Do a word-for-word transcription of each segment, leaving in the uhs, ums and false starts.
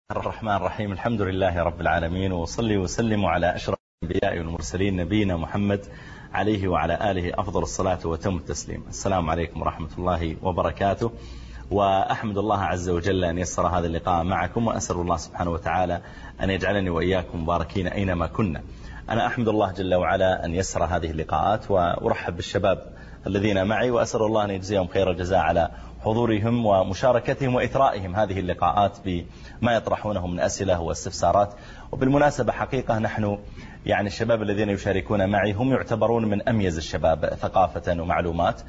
الرحمن الرحيم. الحمد لله رب العالمين، وصلي وسلم على أشرف الأنبياء والمرسلين نبينا محمد عليه وعلى آله أفضل الصلاة وتم التسليم. السلام عليكم ورحمة الله وبركاته، وأحمد الله عز وجل أن يسر هذا اللقاء معكم، وأسأل الله سبحانه وتعالى أن يجعلني وإياكم مباركين أينما كنا. أنا أحمد الله جل وعلا أن يسر هذه اللقاءات، وأرحب بالشباب الذين معي، وأسأل الله أن يجزيهم خير الجزاء على حضورهم ومشاركتهم وإثرائهم هذه اللقاءات بما يطرحونه من أسئلة واستفسارات. وبالمناسبة حقيقة نحن يعني الشباب الذين يشاركون معي هم يعتبرون من أميز الشباب ثقافة ومعلومات،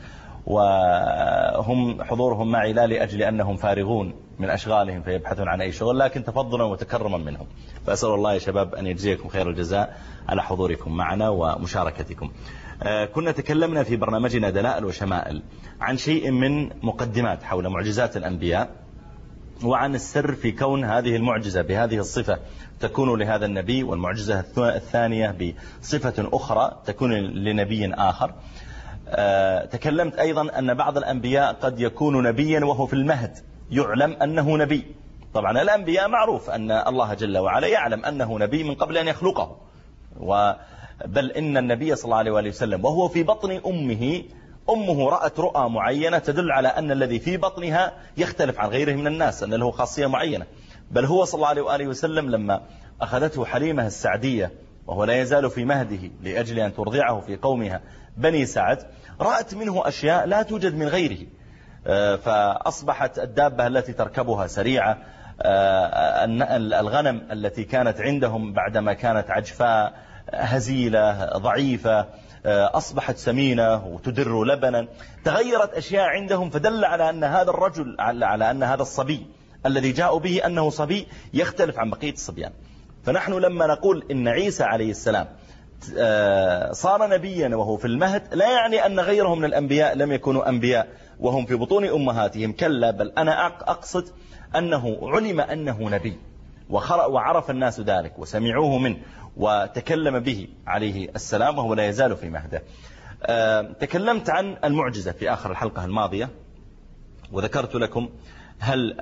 وهم حضورهم معي لا لأجل أنهم فارغون من أشغالهم فيبحثون عن أي شغل، لكن تفضلا وتكرما منهم. فأسأل الله يا شباب أن يجزيكم خير الجزاء على حضوركم معنا ومشاركتكم. كنا تكلمنا في برنامجنا دلائل وشمائل عن شيء من مقدمات حول معجزات الأنبياء، وعن السر في كون هذه المعجزة بهذه الصفة تكون لهذا النبي، والمعجزة الثانية بصفة أخرى تكون لنبي آخر. تكلمت أيضا أن بعض الأنبياء قد يكون نبيا وهو في المهد يعلم أنه نبي. طبعا الأنبياء معروف أن الله جل وعلا يعلم أنه نبي من قبل أن يخلقه، بل إن النبي صلى الله عليه وسلم وهو في بطن أمه أمه رأت رؤى معينة تدل على أن الذي في بطنها يختلف عن غيره من الناس، أن له خاصية معينة. بل هو صلى الله عليه وسلم لما أخذته حليمة السعدية وهو لا يزال في مهده لأجل أن ترضعه في قومها بني سعد، رأت منه أشياء لا توجد من غيره، فأصبحت الدابة التي تركبها سريعة، الغنم التي كانت عندهم بعدما كانت عجفاء هزيلة ضعيفة أصبحت سمينة وتدر لبنا. تغيرت أشياء عندهم، فدل على أن هذا الرجل على أن هذا الصبي الذي جاءوا به أنه صبي يختلف عن بقية الصبيان. فنحن لما نقول إن عيسى عليه السلام صار نبيا وهو في المهد، لا يعني أن غيرهم من الأنبياء لم يكونوا أنبياء وهم في بطون أمهاتهم، كلا، بل أنا أقصد أنه علم أنه نبي وعرف الناس ذلك وسمعوه منه وتكلم به عليه السلام وهو لا يزال في مهده. تكلمت عن المعجزة في آخر الحلقة الماضية، وذكرت لكم هل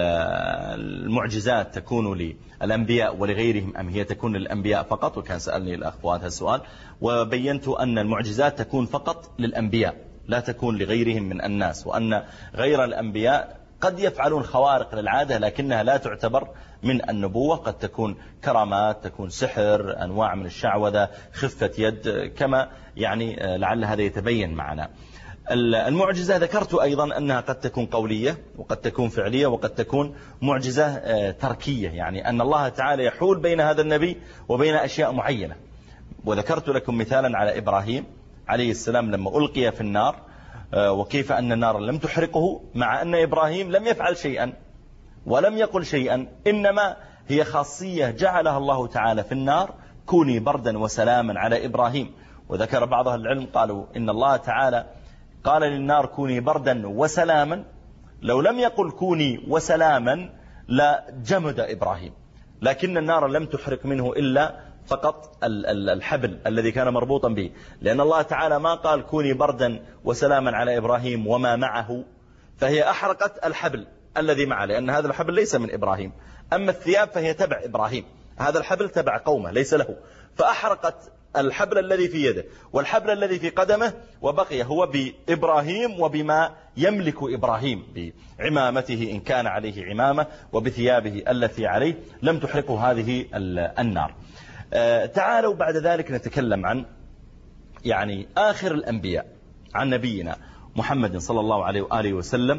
المعجزات تكون للأنبياء ولغيرهم أم هي تكون للأنبياء فقط، وكان سألني الأخ فؤاد هذا السؤال، وبينت أن المعجزات تكون فقط للأنبياء لا تكون لغيرهم من الناس، وأن غير الأنبياء قد يفعلون خوارق للعادة لكنها لا تعتبر من النبوة، قد تكون كرامات، تكون سحر، أنواع من الشعوذة، خفة يد، كما يعني لعل هذا يتبين معنا. المعجزة ذكرت أيضا أنها قد تكون قولية وقد تكون فعلية وقد تكون معجزة تركية، يعني أن الله تعالى يحول بين هذا النبي وبين أشياء معينة. وذكرت لكم مثالا على إبراهيم عليه السلام لما ألقي في النار، وكيف أن النار لم تحرقه مع أن إبراهيم لم يفعل شيئا ولم يقل شيئا، إنما هي خاصية جعلها الله تعالى في النار، كوني بردا وسلاما على إبراهيم. وذكر بعض العلم قالوا إن الله تعالى قال للنار كوني بردا وسلاما، لو لم يقل كوني وسلاما لجمد إبراهيم، لكن النار لم تحرق منه إلا فقط الحبل الذي كان مربوطا به، لأن الله تعالى ما قال كوني بردا وسلاما على إبراهيم وما معه، فهي أحرقت الحبل الذي معه، لأن هذا الحبل ليس من إبراهيم. أما الثياب فهي تبع إبراهيم، هذا الحبل تبع قومه ليس له، فأحرقت الحبل الذي في يده والحبل الذي في قدمه، وبقي هو بإبراهيم وبما يملك إبراهيم، بعمامته إن كان عليه عمامة وبثيابه التي عليه، لم تحرقه هذه النار. تعالوا بعد ذلك نتكلم عن يعني آخر الأنبياء، عن نبينا محمد صلى الله عليه وآله وسلم،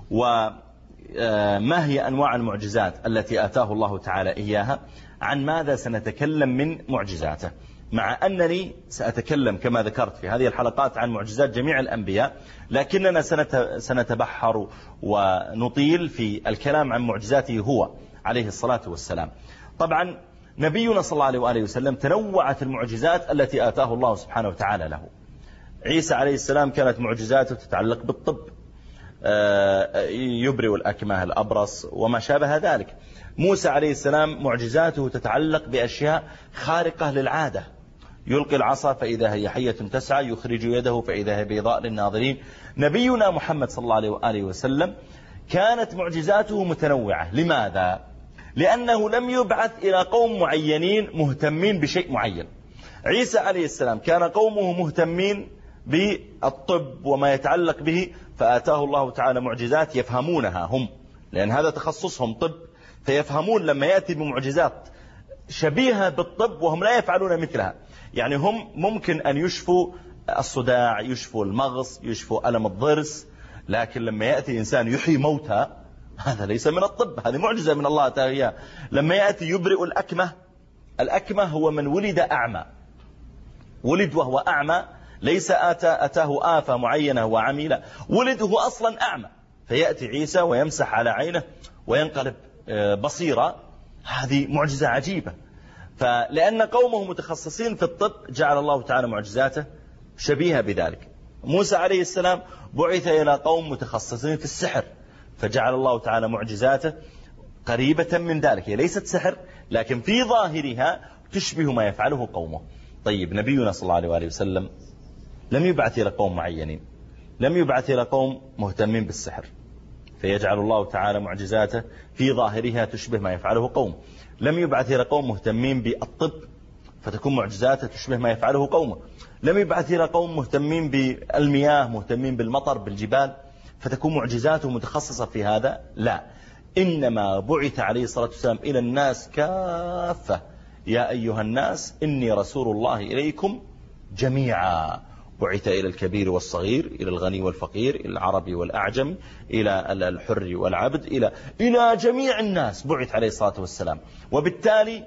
وما هي أنواع المعجزات التي آتاه الله تعالى إياها، عن ماذا سنتكلم من معجزاته، مع أنني سأتكلم كما ذكرت في هذه الحلقات عن معجزات جميع الأنبياء، لكننا سنتبحر ونطيل في الكلام عن معجزاته هو عليه الصلاة والسلام. طبعا نبينا صلى الله عليه وآله وسلم تنوعت المعجزات التي آتاه الله سبحانه وتعالى له. عيسى عليه السلام كانت معجزاته تتعلق بالطب، يبرئ الأكمه الأبرص وما شابه ذلك. موسى عليه السلام معجزاته تتعلق بأشياء خارقة للعادة، يلقي العصا فإذا هي حية تسعى، يخرج يده فإذا هي بيضاء للناظرين. نبينا محمد صلى الله عليه وآله وسلم كانت معجزاته متنوعة. لماذا؟ لأنه لم يبعث إلى قوم معينين مهتمين بشيء معين. عيسى عليه السلام كان قومه مهتمين بالطب وما يتعلق به، فآتاه الله تعالى معجزات يفهمونها هم، لأن هذا تخصصهم طب، فيفهمون لما يأتي بمعجزات شبيهة بالطب وهم لا يفعلون مثلها. يعني هم ممكن أن يشفوا الصداع، يشفوا المغص، يشفوا ألم الضرس، لكن لما يأتي إنسان يحيي موتى هذا ليس من الطب، هذه معجزة من الله تعالى. لما يأتي يبرئ الأكمة، الأكمة هو من ولد أعمى، ولد وهو أعمى، ليس أتى أتاه آفة معينة وعمي، لا، ولد هو أصلا أعمى، فيأتي عيسى ويمسح على عينه وينقلب بصيرة. هذه معجزة عجيبة. فلأن قومه متخصصين في الطب جعل الله تعالى معجزاته شبيهة بذلك. موسى عليه السلام بعث إلى قوم متخصصين في السحر، فجعل الله تعالى معجزاته قريبة من ذلك، هي ليست سحر لكن في ظاهرها تشبه ما يفعله قومه. طيب نبينا صلى الله عليه وآله وسلم لم يبعث إلى قوم معينين، لم يبعث إلى قوم مهتمين بالسحر، فيجعل الله تعالى معجزاته في ظاهرها تشبه ما يفعله قوم. لم يبعث إلى قوم مهتمين بالطب، فتكون معجزاته تشبه ما يفعله قومه. لم يبعث إلى قوم مهتمين بالمياه، مهتمين بالمطر، بالجبال، فتكون معجزاته متخصصة في هذا، لا، إنما بعث عليه الصلاة والسلام إلى الناس كافة. يا أيها الناس إني رسول الله إليكم جميعا. بعث إلى الكبير والصغير، إلى الغني والفقير، إلى العربي والأعجم، إلى الحر والعبد، إلى إلى جميع الناس بعث عليه الصلاة والسلام. وبالتالي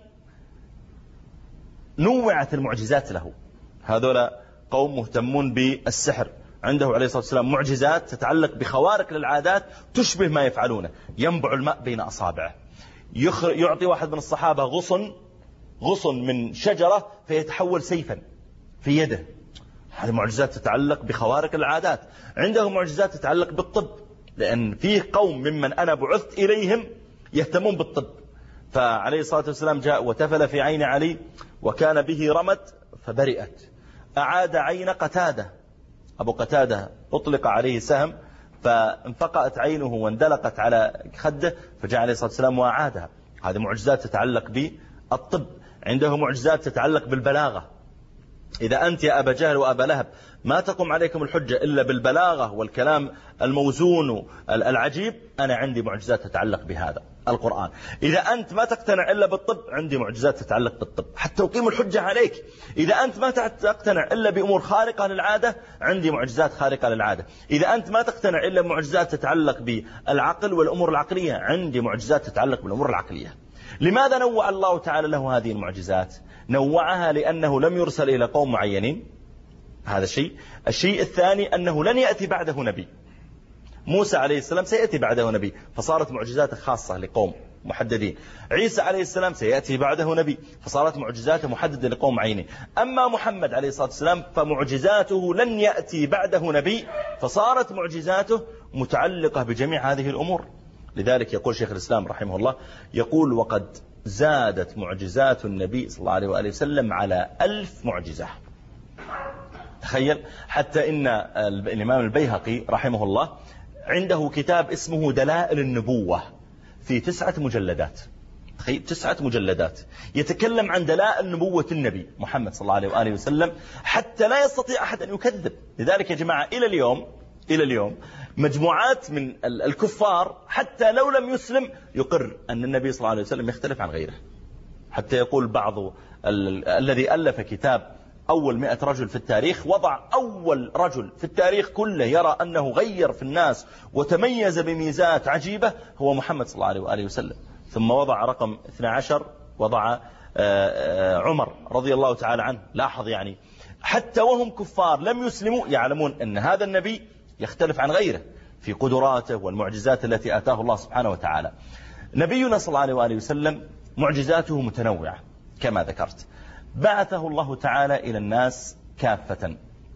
نوعت المعجزات له. هذولا قوم مهتمون بالسحر، عنده عليه الصلاة والسلام معجزات تتعلق بخوارق للعادات تشبه ما يفعلونه. ينبع الماء بين أصابعه، يعطي واحد من الصحابة غصن غصن من شجرة فيتحول سيفا في يده. هذه معجزات تتعلق بخوارق العادات. عنده معجزات تتعلق بالطب، لأن فيه قوم ممن أنا بعثت إليهم يهتمون بالطب. فعليه الصلاة والسلام جاء وتفل في عين علي وكان به رمد فبرئت. أعاد عين قتادة، أبو قتادة أطلق عليه سهم فانفقأت عينه واندلقت على خده، فجاء عليه الصلاة والسلام وأعادها. هذه معجزات تتعلق بالطب. عنده معجزات تتعلق بالبلاغة. إذا أنت يا أبا جهل وأبا لهب ما تقوم عليكم الحجة إلا بالبلاغة والكلام الموزون العجيب، أنا عندي معجزات تتعلق بهذا القرآن. إذا أنت ما تقتنع إلا بالطب، عندي معجزات تتعلق بالطب حتى أقيم الحجة عليك. إذا أنت ما تقتنع إلا بأمور خارقة للعادة، عندي معجزات خارقة للعادة. إذا أنت ما تقتنع إلا بمعجزات تتعلق بالعقل والأمور العقلية، عندي معجزات تتعلق بالأمور العقلية. لماذا نوع الله تعالى له هذه المعجزات؟ نوعها لأنه لم يرسل إلى قوم معينين، هذا شيء. الشيء الثاني أنه لن يأتي بعده نبي. موسى عليه السلام سيأتي بعده نبي، فصارت معجزاته خاصة لقوم محددين. عيسى عليه السلام سيأتي بعده نبي، فصارت معجزاته محددة لقوم معينين. أما محمد عليه الصلاة والسلام فمعجزاته لن يأتي بعده نبي، فصارت معجزاته متعلقة بجميع هذه الأمور. لذلك يقول شيخ الإسلام رحمه الله، يقول وقد زادت معجزات النبي صلى الله عليه وآله وسلم على ألف معجزة. تخيل، حتى إن الإمام البيهقي رحمه الله عنده كتاب اسمه دلائل النبوة في تسعة مجلدات. تخيل، تسعة مجلدات يتكلم عن دلائل نبوة النبي محمد صلى الله عليه وآله وسلم، حتى لا يستطيع أحد أن يكذب. لذلك يا جماعة إلى اليوم إلى اليوم مجموعات من الكفار حتى لو لم يسلم يقر أن النبي صلى الله عليه وسلم يختلف عن غيره. حتى يقول بعض ال... الذي ألف كتاب أول مئة رجل في التاريخ، وضع أول رجل في التاريخ كله يرى أنه غير في الناس وتميز بميزات عجيبة هو محمد صلى الله عليه وآله وسلم. ثم وضع رقم اثني عشر، وضع عمر رضي الله تعالى عنه. لاحظ يعني حتى وهم كفار لم يسلموا يعلمون أن هذا النبي يختلف عن غيره في قدراته والمعجزات التي آتاه الله سبحانه وتعالى. نبينا صلى الله عليه وآله وسلم معجزاته متنوعة كما ذكرت. بعثه الله تعالى إلى الناس كافة،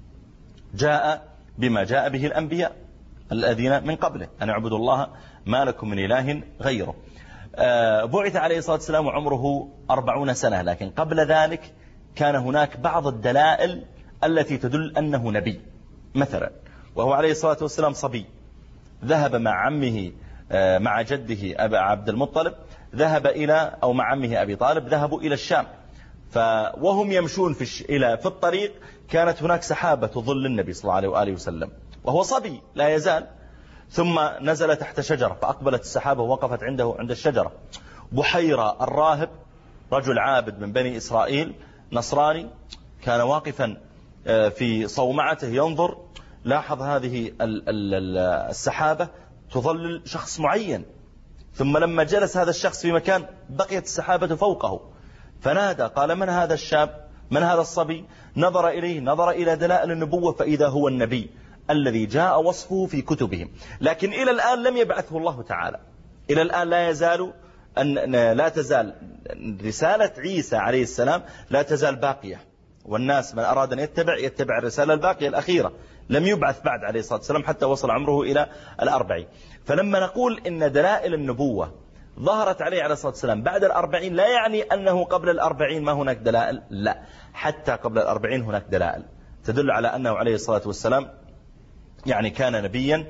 جاء بما جاء به الأنبياء الذين من قبله، أن اعبدوا الله ما لكم من إله غيره. بعث عليه الصلاة والسلام وعمره أربعون سنة، لكن قبل ذلك كان هناك بعض الدلائل التي تدل أنه نبي. مثلا وهو عليه الصلاة والسلام صبي، ذهب مع عمه مع جده أبا عبد المطلب ذهب إلى أو مع عمه أبي طالب ذهبوا إلى الشام، وهم يمشون في, الش... إلى في الطريق كانت هناك سحابة تظل النبي صلى الله عليه وآله وسلم وهو صبي لا يزال، ثم نزل تحت شجرة فأقبلت السحابة ووقفت عنده عند الشجرة. بحيرة الراهب رجل عابد من بني إسرائيل نصراني كان واقفا في صومعته ينظر، لاحظ هذه السحابة تظلل شخص معين، ثم لما جلس هذا الشخص في مكان بقيت السحابة فوقه، فنادى قال من هذا الشاب، من هذا الصبي؟ نظر إليه، نظر إلى دلائل النبوة فإذا هو النبي الذي جاء وصفه في كتبهم، لكن إلى الآن لم يبعثه الله تعالى. إلى الآن لا يزال أن لا تزال رسالة عيسى عليه السلام لا تزال باقية، والناس من أراد أن يتبع يتبع الرسالة الباقية الأخيرة، لم يبعث بعد عليه الصلاة والسلام حتى وصل عمره إلى الأربعين. فلما نقول إن دلائل النبوة ظهرت عليه عليه الصلاة والسلام بعد الأربعين لا يعني أنه قبل الأربعين ما هناك دلائل، لا، حتى قبل الأربعين هناك دلائل تدل على أنه عليه الصلاة والسلام يعني كان نبيا،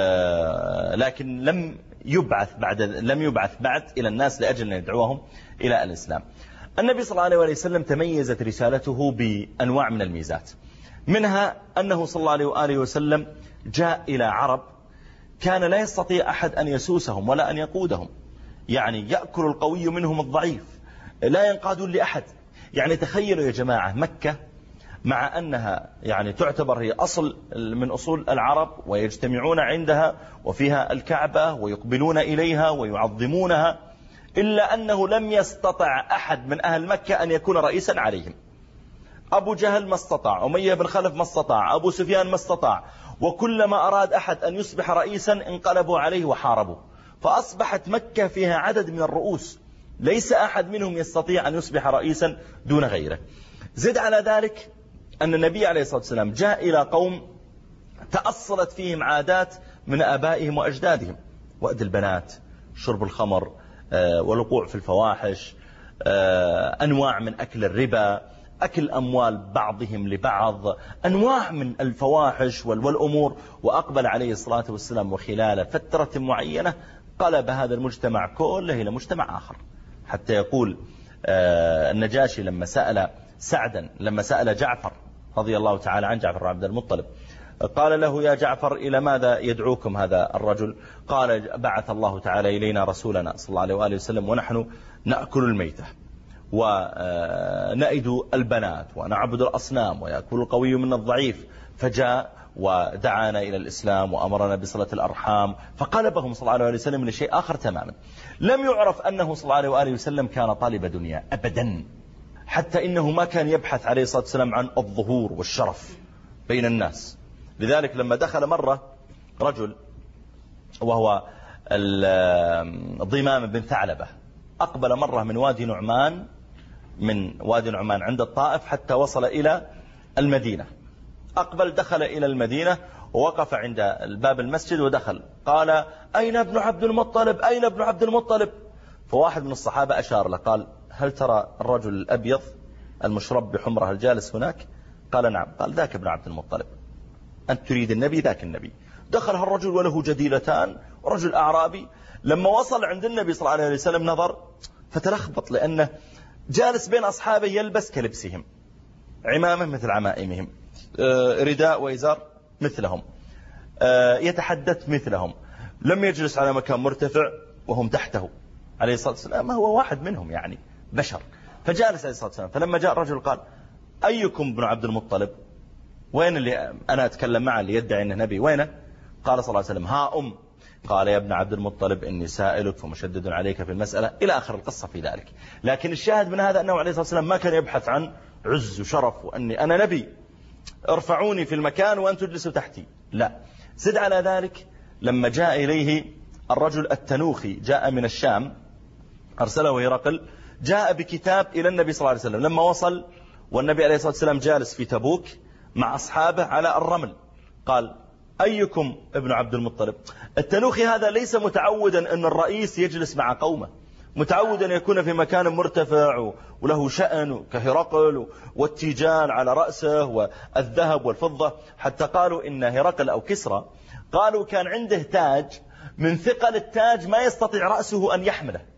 لكن لم يبعث بعد لم يبعث بعد إلى الناس لأجل أن يدعوهم إلى الإسلام. النبي صلى الله عليه وسلم تميزت رسالته بأنواع من الميزات، منها أنه صلى الله عليه وآله وسلم جاء إلى عرب كان لا يستطيع أحد أن يسوسهم ولا أن يقودهم، يعني يأكل القوي منهم الضعيف، لا ينقادون لأحد. يعني تخيلوا يا جماعة مكة مع أنها يعني تعتبر هي أصل من أصول العرب ويجتمعون عندها وفيها الكعبة ويقبلون إليها ويعظمونها، إلا أنه لم يستطع أحد من أهل مكة أن يكون رئيسا عليهم. أبو جهل ما استطاع، أمية بن خلف ما استطاع، أبو سفيان ما استطاع، وكلما أراد أحد أن يصبح رئيسا انقلبوا عليه وحاربوا، فأصبحت مكة فيها عدد من الرؤوس ليس أحد منهم يستطيع أن يصبح رئيسا دون غيره. زد على ذلك أن النبي عليه الصلاة والسلام جاء إلى قوم تأصلت فيهم عادات من آبائهم وأجدادهم، وأد البنات، شرب الخمر، والوقوع في الفواحش، أنواع من أكل الربا، أكل أموال بعضهم لبعض، أنواع من الفواحش والأمور. وأقبل عليه الصلاة والسلام وخلال فترة معينة قلب هذا المجتمع كله إلى مجتمع آخر، حتى يقول النجاشي لما سأل سعدا لما سأل جعفر رضي الله تعالى عن جعفر بن عبد المطلب قال له يا جعفر إلى ماذا يدعوكم هذا الرجل؟ قال بعث الله تعالى إلينا رسولنا صلى الله عليه وآله وسلم ونحن نأكل الميتة ونأيد البنات ونعبد الأصنام ويأكل القوي من الضعيف، فجاء ودعانا إلى الإسلام وأمرنا بصلة الأرحام، فقلبهم صلى الله عليه وسلم لشيء آخر تماما. لم يعرف أنه صلى الله عليه وآله وسلم كان طالب دنيا أبدا، حتى إنه ما كان يبحث عليه الصلاة والسلام عن الظهور والشرف بين الناس. لذلك لما دخل مرة رجل وهو ضمام بن ثعلبة، أقبل مرة من وادي نعمان من وادي نعمان عند الطائف حتى وصل إلى المدينة، أقبل دخل إلى المدينة ووقف عند الباب المسجد ودخل، قال أين ابن عبد المطلب؟ أين ابن عبد المطلب؟ فواحد من الصحابة أشار له قال هل ترى الرجل الأبيض المشرب بحمره الجالس هناك؟ قال نعم. قال ذاك ابن عبد المطلب، أنت تريد النبي؟ ذاك النبي. دخل هالرجل وله جديلتان، رجل أعرابي. لما وصل عند النبي صلى الله عليه وسلم نظر فتلخبط، لأنه جالس بين أصحابه يلبس كلبسهم، عمامه مثل عمائمهم، رداء وإزار مثلهم، يتحدث مثلهم، لم يجلس على مكان مرتفع وهم تحته عليه الصلاة والسلام، ما هو واحد منهم يعني بشر. فجالس عليه الصلاة والسلام. فلما جاء الرجل قال أيكم ابن عبد المطلب؟ وين اللي أنا أتكلم معه اللي يدعي أنه نبي؟ وينه؟ قال صلى الله عليه وسلم ها أم. قال يا ابن عبد المطلب إني سائلك ومشدد عليك في المسألة، إلى آخر القصة في ذلك. لكن الشاهد من هذا أنه عليه الصلاة والسلام ما كان يبحث عن عز وشرف وأني أنا نبي ارفعوني في المكان وأن تجلسوا تحتي، لا. زد على ذلك لما جاء إليه الرجل التنوخي جاء من الشام، أرسله هرقل، جاء بكتاب إلى النبي صلى الله عليه وسلم. لما وصل والنبي عليه الصلاة والسلام جالس في تبوك مع أصحابه على الرمل، قال أيكم ابن عبد المطلب؟ التنوخي هذا ليس متعودا أن الرئيس يجلس مع قومه، متعود أن يكون في مكان مرتفع وله شأن كهرقل والتيجان على رأسه والذهب والفضة، حتى قالوا إن هرقل أو كسرى قالوا كان عنده تاج من ثقل التاج ما يستطيع رأسه أن يحمله،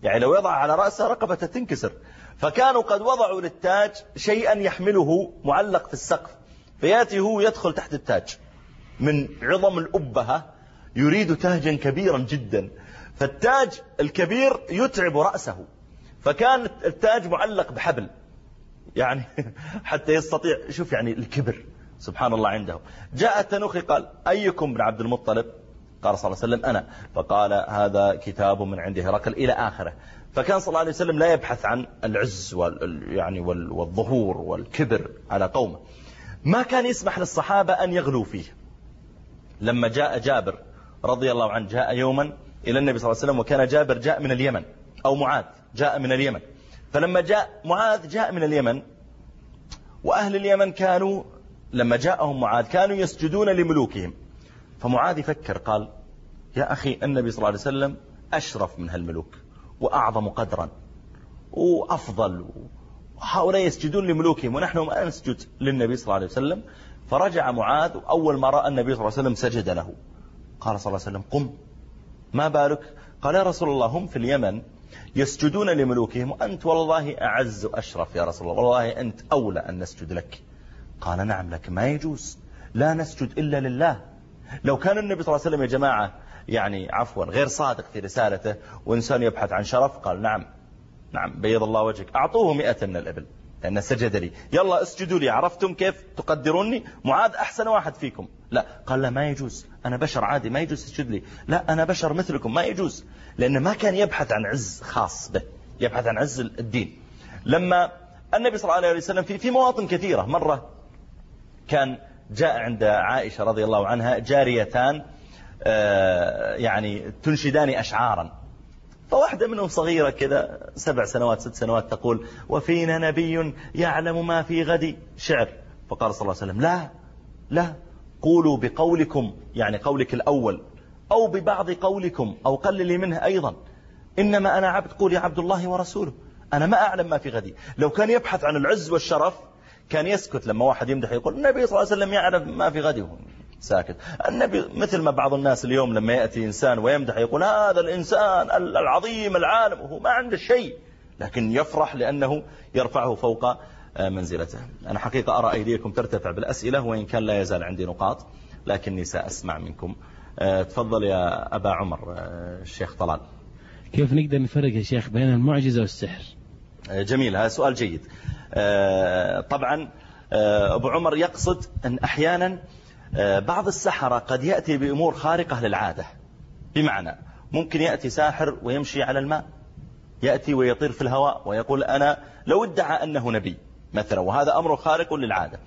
يعني لو يضع على رأسه رقبته تنكسر. فكانوا قد وضعوا للتاج شيئا يحمله معلق في السقف، فياتي هو يدخل تحت التاج من عظم الأبهة، يريد تاجا كبيرا جدا، فالتاج الكبير يتعب رأسه، فكان التاج معلق بحبل يعني حتى يستطيع. شوف يعني الكبر سبحان الله عنده. جاء التنوخي قال أيكم بن عبد المطلب؟ قال صلى الله عليه وسلم أنا. فقال هذا كتاب من عند هرقل إلى آخره. فكان صلى الله عليه وسلم لا يبحث عن العز وال يعني والظهور والكبر على قومه. ما كان يسمح للصحابة أن يغلوا فيه. لما جاء جابر رضي الله عنه جاء يوما إلى النبي صلى الله عليه وسلم، وكان جابر جاء من اليمن، أو معاذ جاء من اليمن. فلما جاء معاذ جاء من اليمن، وأهل اليمن كانوا لما جاءهم معاذ كانوا يسجدون لملوكهم. فمعاذ يفكر قال يا أخي النبي صلى الله عليه وسلم أشرف من هالملوك وأعظم قدرا وأفضل، وهؤلاء يسجدون لملوكهم ونحن ما نسجد للنبي صلى الله عليه وسلم. فرجع معاذ، أول ما رأى النبي صلى الله عليه وسلم سجد له. قال صلى الله عليه وسلم قم، ما بالك؟ قال يا رسول الله هم في اليمن يسجدون لملوكهم وأنت والله أعز وأشرف يا رسول الله، والله أنت أولى أن نسجد لك. قال نعم لك ما يجوز، لا نسجد إلا لله. لو كان النبي صلى الله عليه وسلم يا جماعة يعني عفوا غير صادق في رسالته وإنسان يبحث عن شرف، قال نعم نعم بيض الله وجهك أعطوه مئة من الإبل لأنه سجد لي، يلا اسجدوا لي، عرفتم كيف تقدروني؟ معاذ أحسن واحد فيكم. لا، قال لا ما يجوز، أنا بشر عادي ما يجوز تسجد لي، لا أنا بشر مثلكم ما يجوز. لأنه ما كان يبحث عن عز خاص به، يبحث عن عز الدين. لما النبي صلى الله عليه وسلم في في مواطن كثيرة، مرة كان جاء عند عائشة رضي الله عنها جاريتان يعني تنشدان أشعارا، فواحدة منهم صغيرة كذا سبع سنوات ست سنوات تقول وفينا نبي يعلم ما في غد، شعر. فقال صلى الله عليه وسلم لا لا، قولوا بقولكم يعني قولك الأول، أو ببعض قولكم أو قللي منه أيضا، إنما أنا عبد، قولي عبد الله ورسوله، أنا ما أعلم ما في غدي. لو كان يبحث عن العز والشرف كان يسكت لما واحد يمدح يقول النبي صلى الله عليه وسلم يعلم ما في غدي، ساكت. النبي مثل ما بعض الناس اليوم لما يأتي إنسان ويمدح يقول هذا الإنسان العظيم العالم، وهو ما عنده شيء، لكن يفرح لأنه يرفعه فوق منزلته. أنا حقيقة أرى أيديكم ترتفع بالأسئلة، وإن كان لا يزال عندي نقاط لكني سأسمع منكم. تفضل يا أبا عمر الشيخ طلال. كيف نقدر نفرق يا شيخ بين المعجزة والسحر؟ جميل، هذا سؤال جيد. طبعا أبو عمر يقصد أن أحيانا بعض السحرة قد يأتي بأمور خارقة للعادة، بمعنى ممكن يأتي ساحر ويمشي على الماء، يأتي ويطير في الهواء ويقول أنا، لو ادعى أنه نبي مثلا، وهذا أمر خارق للعادة.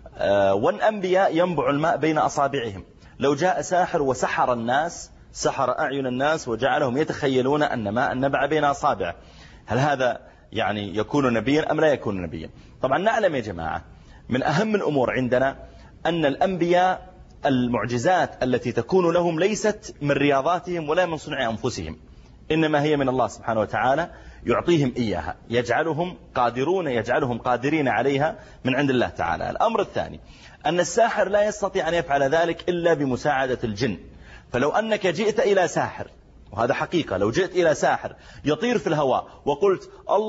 والأنبياء ينبع الماء بين أصابعهم. لو جاء ساحر وسحر الناس، سحر أعين الناس وجعلهم يتخيلون أن ماء النبع بين أصابعه، هل هذا يعني يكون نبيا أم لا يكون نبيا؟ طبعا نعلم يا جماعة من أهم الأمور عندنا أن الأنبياء المعجزات التي تكون لهم ليست من رياضاتهم ولا من صنع أنفسهم، إنما هي من الله سبحانه وتعالى يعطيهم إياها، يجعلهم قادرون يجعلهم قادرين عليها من عند الله تعالى. الأمر الثاني أن الساحر لا يستطيع أن يفعل ذلك إلا بمساعدة الجن. فلو أنك جئت إلى ساحر، وهذا حقيقة، لو جئت إلى ساحر يطير في الهواء وقلت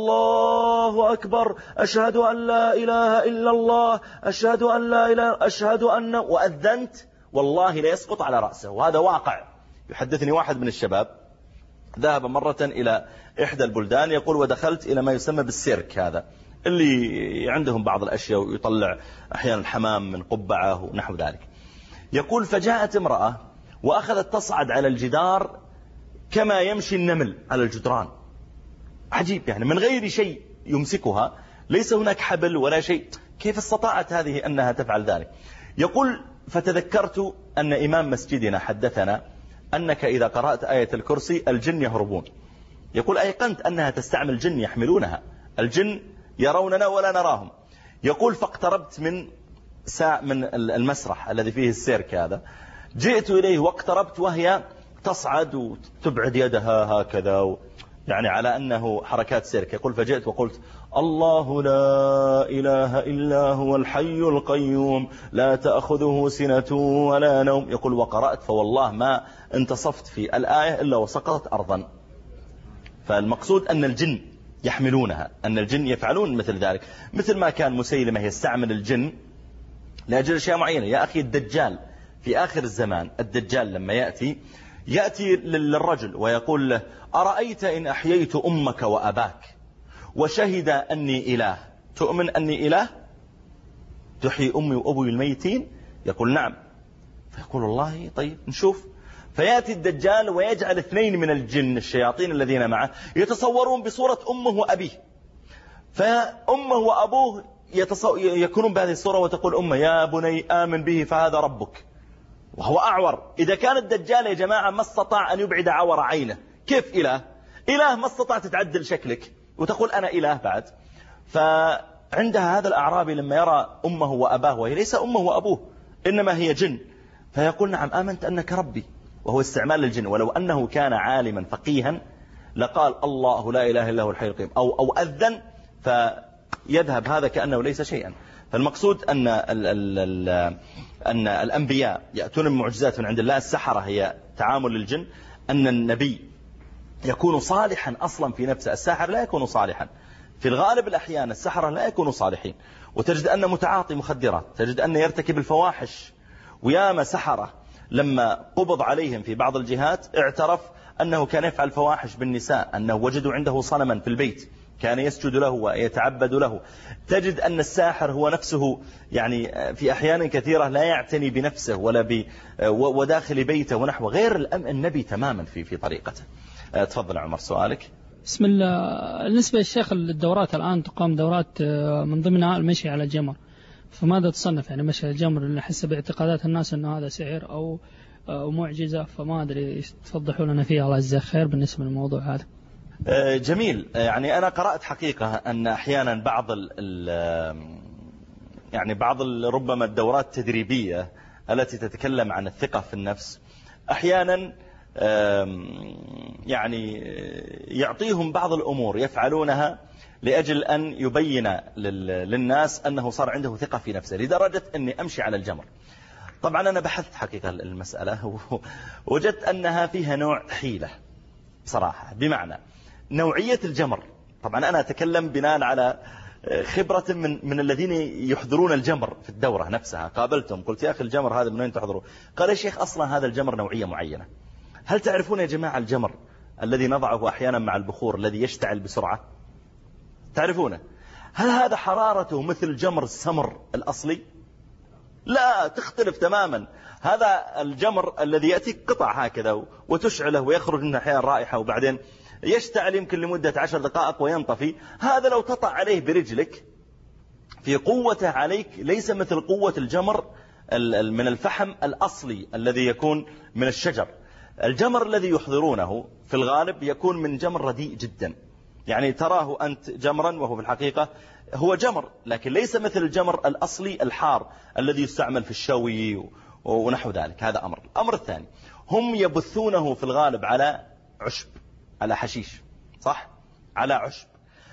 الله أكبر أشهد أن لا إله إلا الله أشهد أن لا إله أشهد أن، وأذنت، والله لا يسقط على رأسه. وهذا واقع. يحدثني واحد من الشباب ذهب مرة إلى إحدى البلدان، يقول ودخلت إلى ما يسمى بالسيرك، هذا اللي عندهم بعض الأشياء ويطلع أحيانا الحمام من قبعة ونحو ذلك. يقول فجاءت امرأة وأخذت تصعد على الجدار كما يمشي النمل على الجدران، عجيب يعني، من غير شيء يمسكها، ليس هناك حبل ولا شيء، كيف استطاعت هذه أنها تفعل ذلك؟ يقول فتذكرت أن إمام مسجدنا حدثنا أنك إذا قرأت آية الكرسي الجن يهربون. يقول أيقنت أنها تستعمل جن يحملونها، الجن يروننا ولا نراهم. يقول فاقتربت من ساعة من المسرح الذي فيه السيرك هذا، جئت إليه واقتربت وهي تصعد وتبعد يدها هكذا، يعني على أنه حركات سيرك. يقول فجئت وقلت الله لا إله إلا هو الحي القيوم لا تأخذه سنة ولا نوم. يقول وقرأت فوالله ما انتصفت في الآية إلا وسقطت أرضا. فالمقصود أن الجن يحملونها، أن الجن يفعلون مثل ذلك، مثل ما كان مسيلمة يستعمل الجن لأجل أشياء معينة. يا أخي الدجال في آخر الزمان، الدجال لما يأتي يأتي للرجل ويقول له أرأيت إن أحييت أمك وأباك وشهد أني إله، تؤمن أني إله؟ تحيي أمي وأبوي الميتين؟ يقول نعم. فيقول الله طيب نشوف. فيأتي الدجال ويجعل اثنين من الجن الشياطين الذين معه يتصورون بصورة أمه وأبيه، فأمه وأبوه يكونون بهذه الصورة، وتقول أمه يا بني آمن به فهذا ربك، وهو أعور. إذا كان الدجال يا جماعة ما استطاع أن يبعد عور عينه، كيف إله؟ إله ما استطعت تعدل شكلك وتقول أنا إله بعد. فعندها هذا الأعرابي لما يرى أمه وأباه، وهي ليس أمه وأبوه إنما هي جن، فيقول نعم آمنت أنك ربي، وهو استعمال الجن. ولو أنه كان عالما فقيها لقال الله لا إله إلا هو الحي القيوم، أو, أو أذن فيذهب هذا كأنه ليس شيئا. فالمقصود أن, ال ال ال أن الأنبياء يأتون بمعجزات من عند الله. السحرة هي تعامل للجن. أن النبي يكون صالحا أصلا في نفسه، الساحر لا يكون صالحا في الغالب. الأحيان السحرة لا يكونوا صالحين، وتجد أن متعاطي مخدرات، تجد أن يرتكب الفواحش. وياما سحرة لما قبض عليهم في بعض الجهات اعترف أنه كان يفعل فواحش بالنساء، أنه وجدوا عنده صنما في البيت كان يسجد له ويتعبد له. تجد أن الساحر هو نفسه يعني في أحيان كثيرة لا يعتني بنفسه ولا ب وداخل بيته ونحو غير النبي تماما في في طريقته. تفضل عمر سؤالك. بسم الله. بالنسبة للشيخ الدورات الآن تقام دورات من ضمنها المشي على الجمر، فماذا تصنف يعني مشي على الجمر حسب اعتقادات الناس أنه هذا سحر أو أو معجزة؟ فما أدري توضحوا لنا فيها الله يجزاك خير بالنسبة للموضوع هذا. جميل. يعني أنا قرأت حقيقة أن أحيانا بعض ال يعني بعض ربما الدورات التدريبية التي تتكلم عن الثقة في النفس أحيانا يعني يعطيهم بعض الأمور يفعلونها لأجل أن يبين للناس أنه صار عنده ثقة في نفسه، لدرجة أني أمشي على الجمر. طبعا أنا بحثت حقيقة المسألة ووجدت أنها فيها نوع حيلة بصراحة. بمعنى نوعية الجمر، طبعا أنا أتكلم بناء على خبرة من من الذين يحضرون الجمر في الدورة نفسها. قابلتهم قلت يا أخي الجمر هذا من وين تحضره؟ قال يا شيخ أصلا هذا الجمر نوعية معينة. هل تعرفون يا جماعة الجمر الذي نضعه أحيانا مع البخور الذي يشتعل بسرعة، تعرفونه؟ هل هذا حرارته مثل جمر السمر الأصلي؟ لا، تختلف تماما. هذا الجمر الذي يأتي قطع هكذا وتشعله ويخرج منه أحيانا رائحة وبعدين يشتعل يمكن لمدة عشر دقائق وينطفي. هذا لو تطع عليه برجلك في قوته عليك ليس مثل قوة الجمر من الفحم الأصلي الذي يكون من الشجر. الجمر الذي يحضرونه في الغالب يكون من جمر رديء جدا، يعني تراه أنت جمرا وهو في الحقيقة هو جمر، لكن ليس مثل الجمر الأصلي الحار الذي يستعمل في الشوي ونحو ذلك. هذا أمر. الأمر الثاني، هم يبثونه في الغالب على عشب، على حشيش، صح؟ على عشب.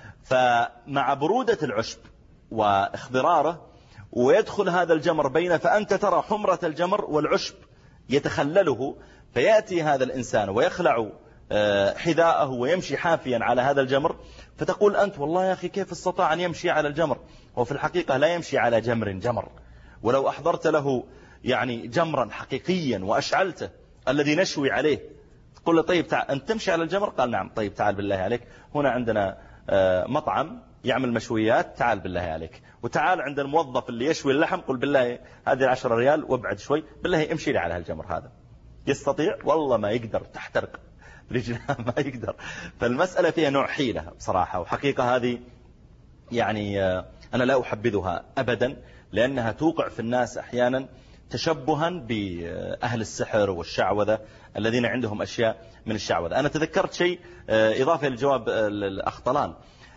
فمع برودة العشب واخضراره ويدخل هذا الجمر بينه، فأنت ترى حمرة الجمر والعشب يتخلله، فيأتي هذا الإنسان ويخلع حذاءه ويمشي حافيا على هذا الجمر، فتقول أنت والله يا أخي كيف استطاع أن يمشي على الجمر؟ وفي الحقيقة لا يمشي على جمر جمر. ولو أحضرت له يعني جمرا حقيقيا وأشعلته الذي نشوي عليه، تقول له طيب تعال أنت تمشي على الجمر؟ قال نعم. طيب تعال بالله عليك، هنا عندنا مطعم يعمل مشويات، تعال بالله عليك. وتعال عند الموظف اللي يشوي اللحم، قل بالله هذه عشرة ريال وابعد شوي، بالله امشي لي على هالجمر هذا. يستطيع؟ والله ما يقدر، تحترق رجلها ما يقدر. فالمسألة فيها نوع حيلة بصراحة، وحقيقة هذه يعني أنا لا أحبذها أبدا، لأنها توقع في الناس أحيانا تشبها بأهل السحر والشعوذة الذين عندهم أشياء من الشعوذة. أنا تذكرت شيء إضافة للجواب الأخ طلال،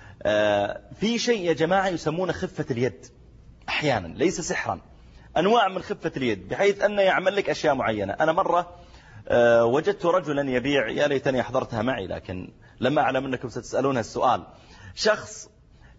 في شيء يا جماعة يسمونه خفة اليد، أحيانا ليس سحرا، أنواع من خفة اليد، بحيث أنه يعمل لك أشياء معينة. أنا مرة وجدت رجلا يبيع، يا ليتني أحضرتها معي لكن لما أعلم أنكم ستسألون السؤال. شخص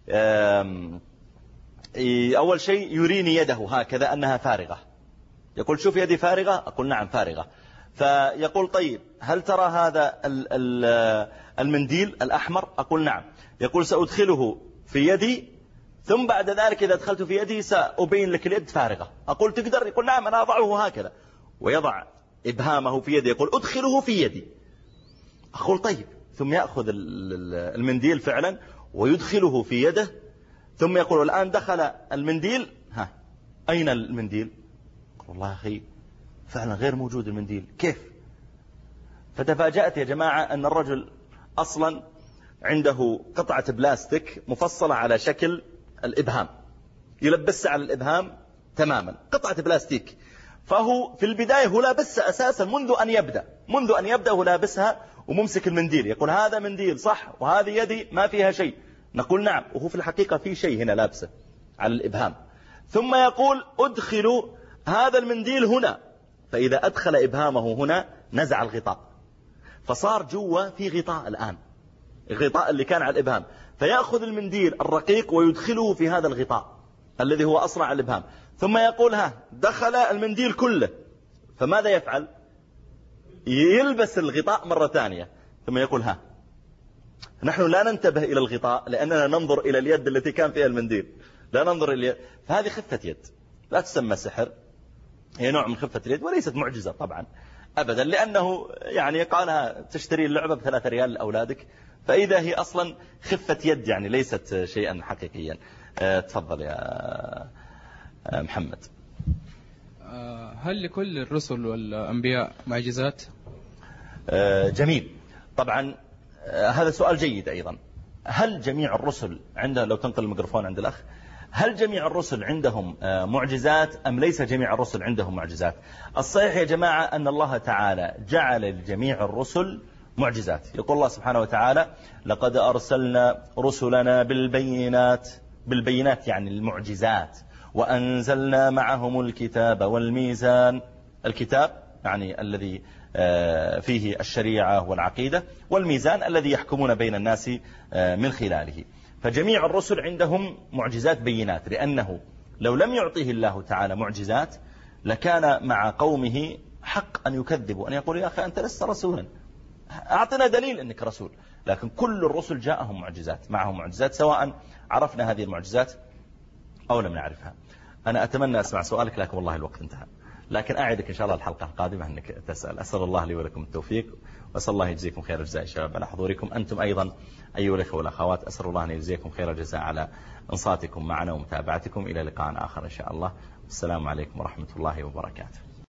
أول شيء يريني يده هكذا أنها فارغة، يقول شوف يدي فارغة، أقول نعم فارغة. فيقول طيب هل ترى هذا المنديل الأحمر؟ أقول نعم. يقول سأدخله في يدي، ثم بعد ذلك إذا دخلت في يدي سأبين لك اليد فارغة. أقول تقدر؟ يقول نعم أنا أضعه هكذا، ويضع إبهامه في يدي، يقول أدخله في يدي. أقول طيب، ثم يأخذ المنديل فعلا ويدخله في يده، ثم يقول الآن دخل المنديل، ها أين المنديل؟ أقول والله أخي فعلا غير موجود المنديل، كيف؟ فتفاجأت يا جماعة أن الرجل أصلا عنده قطعة بلاستيك مفصلة على شكل الإبهام، يلبسها على الإبهام تماما، قطعة بلاستيك. فهو في البداية هو لابسها أساسا منذ أن يبدأ منذ أن يبدأ هو لابسها وممسك المنديل، يقول هذا منديل صح وهذه يدي ما فيها شيء. نقول نعم، وهو في الحقيقة في شيء هنا لابسه على الإبهام. ثم يقول أدخل هذا المنديل هنا، فإذا أدخل إبهامه هنا نزع الغطاء، فصار جوا في غطاء الآن، الغطاء اللي كان على الإبهام، فيأخذ المنديل الرقيق ويدخله في هذا الغطاء الذي هو أصلا على الإبهام. ثم يقول ها دخل المنديل كله، فماذا يفعل؟ يلبس الغطاء مرة ثانية، ثم يقول ها نحن لا ننتبه إلى الغطاء لأننا ننظر إلى اليد التي كان فيها المنديل، لا ننظر إلى اليد. فهذه خفة يد، لا تسمى سحر، هي نوع من خفة اليد، وليست معجزة طبعا أبدا، لأنه يعني قالها تشتري اللعبة بثلاثة ريال لأولادك، فإذا هي أصلا خفة يد يعني ليست شيئا حقيقيا. أه تفضل يا محمد. هل لكل الرسل والأنبياء معجزات؟ أه جميل. طبعا أه هذا سؤال جيد أيضا. هل جميع الرسل عنده، لو تنقل الميكروفون عند الأخ، هل جميع الرسل عندهم معجزات أم ليس جميع الرسل عندهم معجزات؟ الصحيح يا جماعة أن الله تعالى جعل لجميع الرسل معجزات. يقول الله سبحانه وتعالى لقد أرسلنا رسلنا بالبينات، بالبينات يعني المعجزات، وأنزلنا معهم الكتاب والميزان. الكتاب يعني الذي فيه الشريعة والعقيدة، والميزان الذي يحكمون بين الناس من خلاله. فجميع الرسل عندهم معجزات بينات، لأنه لو لم يعطيه الله تعالى معجزات لكان مع قومه حق أن يكذبوا، أن يقولوا يا أخي أنت لست رسولا، أعطنا دليل أنك رسول. لكن كل الرسل جاءهم معجزات، معهم معجزات، سواء عرفنا هذه المعجزات أو لم نعرفها. أنا أتمنى أسمع سؤالك، لكن والله الوقت انتهى، لكن أعدك إن شاء الله الحلقة القادمة أنك تسأل. أسأل الله لي ولكم التوفيق، وأسأل الله يجزيكم خير الجزاء شباب على حضوركم. أنتم أيضا أيها الأخوة والأخوات أسأل الله أن يجزيكم خير الجزاء على انصاتكم معنا ومتابعتكم. إلى لقاء آخر إن شاء الله. السلام عليكم ورحمة الله وبركاته.